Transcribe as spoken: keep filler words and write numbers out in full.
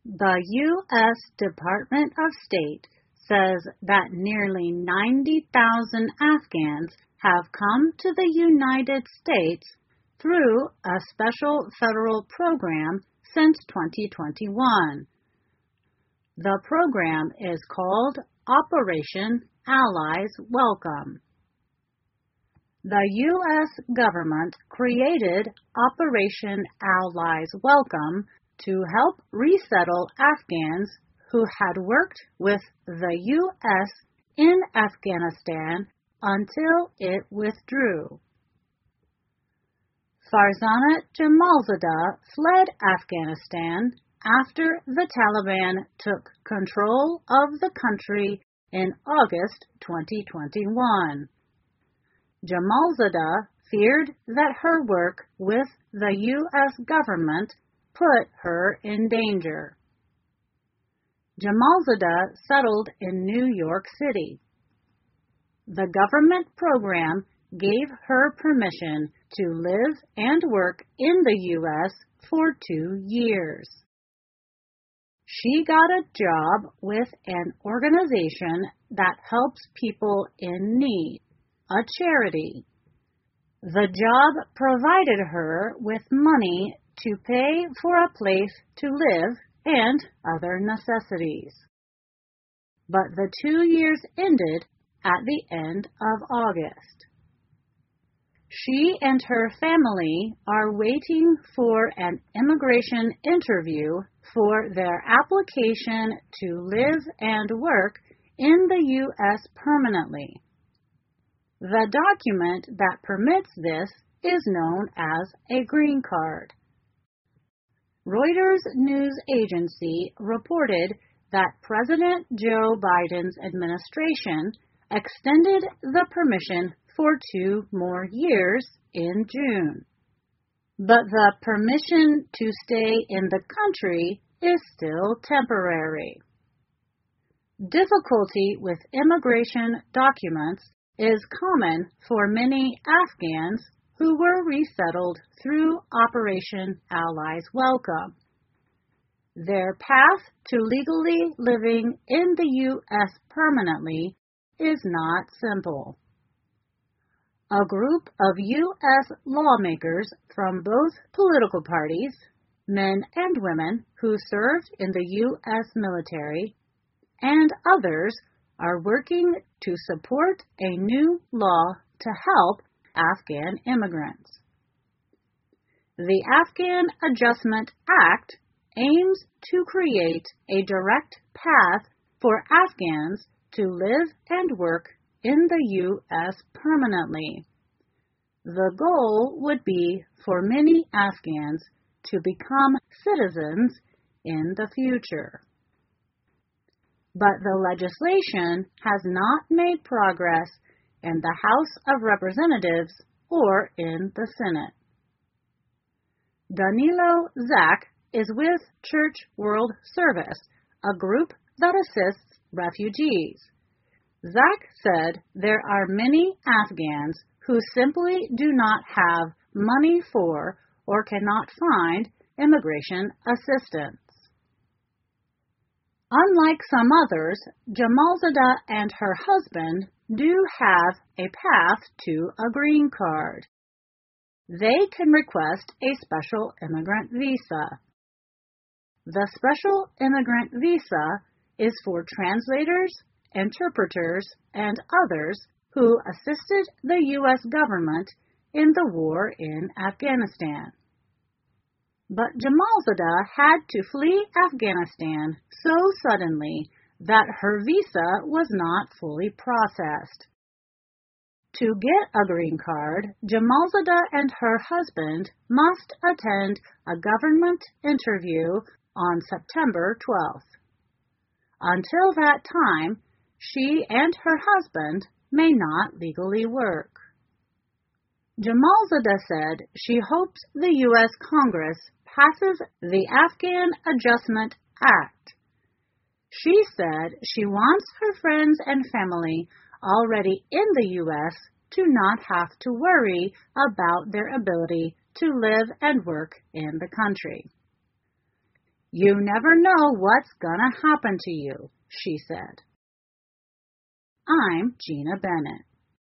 The U S Department of State says that nearly ninety thousand Afghans have come to the United States through a special federal program since twenty twenty-one. The program is called Operation Allies Welcome. The U S government created Operation Allies Welcome to help resettle Afghans who had worked with the U S in Afghanistan until it withdrew. Farzana Jamalzadeh fled Afghanistan after the Taliban took control of the country in August twenty twenty-one. Jamalzadeh feared that her work with the U S government put her in danger. Jamalzadeh settled in New York City. The government program gave her permission to live and work in the U S for two years. She got a job with an organization that helps people in need, a charity. The job provided her with money to pay for a place to live and other necessities. But the two years ended at the end of August. She and her family are waiting for an immigration interview for their application to live and work in the U S permanently. The document that permits this is known as a green card. Reuters news agency reported that President Joe Biden's administration extended the permission for two more years in June. But the permission to stay in the country is still temporary. Difficulty with immigration documents is common for many Afghans who were resettled through Operation Allies Welcome. Their path to legally living in the U S permanently is not simple. A group of U S lawmakers from both political parties, men and women who served in the U S military, and others are working to support a new law to help Afghan immigrants. The Afghan Adjustment Act aims to create a direct path for Afghans to live and work in the U S permanently. The goal would be for many Afghans to become citizens in the future. But the legislation has not made progress in the House of Representatives or in the Senate. Danilo Zak is with Church World Service, a group that assists refugees. Zak said there are many Afghans who simply do not have money for or cannot find immigration assistance. Unlike some others, Jamalzadeh and her husband do have a path to a green card. They can request a special immigrant visa. The special immigrant visa is for translators, interpreters, and others who assisted the U S government in the war in Afghanistan. But Jamalzadeh had to flee Afghanistan so suddenly that her visa was not fully processed. To get a green card, Jamalzadeh and her husband must attend a government interview on September twelfth. Until that time, she and her husband may not legally work. Jamalzadeh said she hopes the U S Congress passes the Afghan Adjustment Act. She said she wants her friends and family already in the U S to not have to worry about their ability to live and work in the country. You never know what's gonna happen to you, she said. I'm Gina Bennett.